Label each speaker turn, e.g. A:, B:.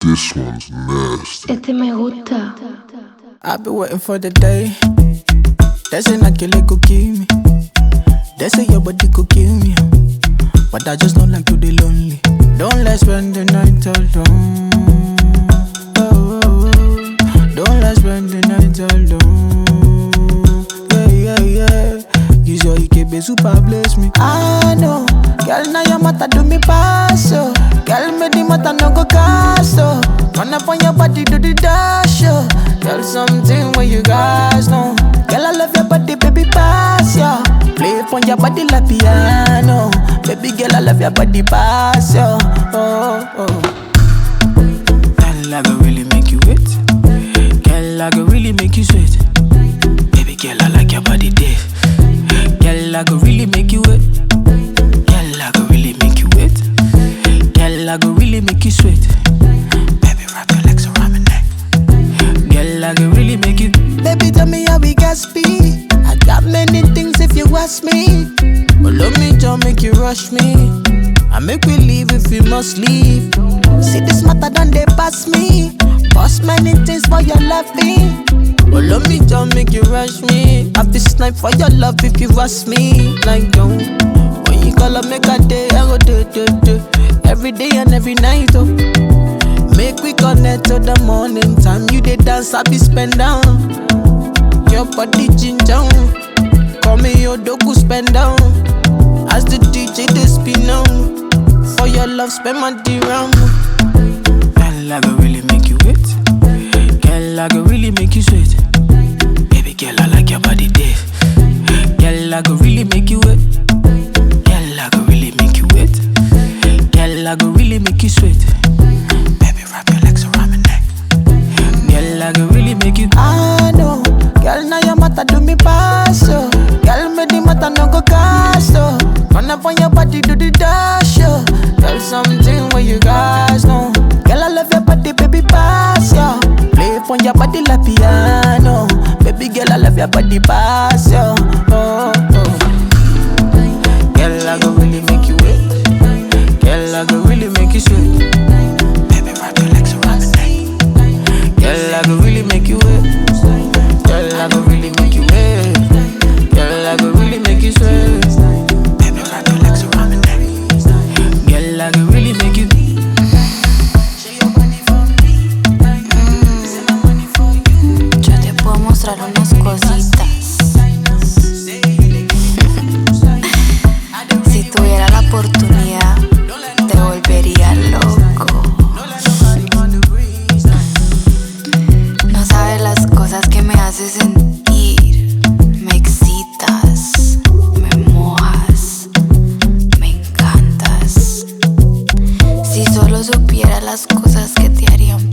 A: This one's nasty.
B: Este me gusta.
C: I've been waiting for the day. They say not kill it could kill me. They say your body could kill me. But I just don't like to be lonely. Don't let's spend the night alone. Oh, oh, oh. Don't let's spend the night alone. Yeah, yeah, yeah. Use your IKB super bless me. I know, girl, now your mata do me pass. Oh, girl, me the mata no go cast. Oh, run up on your body, do the dash. Oh, girl, something where you guys know. Girl, I love your body, baby, pass. Yeah, play for your body like piano. Baby girl, I love your body, pass. Yeah, oh, oh. Girl, I go really make you wet. Girl, I go really make you sweat. Baby girl, I like your body, dead. Girl, I go really make you wet. Girl, I go really make you wet. Girl, I go really make you sweat. Baby, wrap your legs around my neck. Girl, I go really make you. Baby, tell me how we got speed. I got many things if you ask me. But love me, don't make you rush me. I make we leave if we must leave. See this matter done they pass me. Boss many things for your loving. But love me, don't make you rush me. Have this night for your love if you ask me. Like don't. When you call up, make a day, I go do. Every day and every night, oh. Make we connect to the morning time. You dey dance, I be spend down. Your body ginger. Call me your dogu spend down. As the DJ they spin on. For your love, spend my dirham. Girl, I go really make you wet. Girl, I go really make you sweat. Baby girl, I like your body, dead. Girl, I go really make you wet. Girl, I go really make you wet. Girl, I go really make you sweat. Baby, wrap your legs around my neck. Girl, I go really make you. I know, girl, now your mata do me pass. Oh, girl, me the mata no go cast. Oh, run up on your body, do the dash. Oh, girl, something where you guys know. Girl, I love your body, baby, pass. Yeah, play for your body like piano. Baby girl, I love your body, pass. Yeah, oh, oh. Girl, I go really make you wet. Girl, I go really make you sweat. Baby, wrap your legs around my neck. Girl, I go really make you wet. Girl, I go really make you wet. Girl, I go really make you sweat. Baby, wrap your legs around my neck. Girl, I go really make you.
D: Yo te puedo mostrar unas cositas. Si tuviera la oportunidad, te volvería loco. No sabes las cosas que me haces sentir. Me excitas, me mojas, me encantas. Si solo supiera las cosas que te harían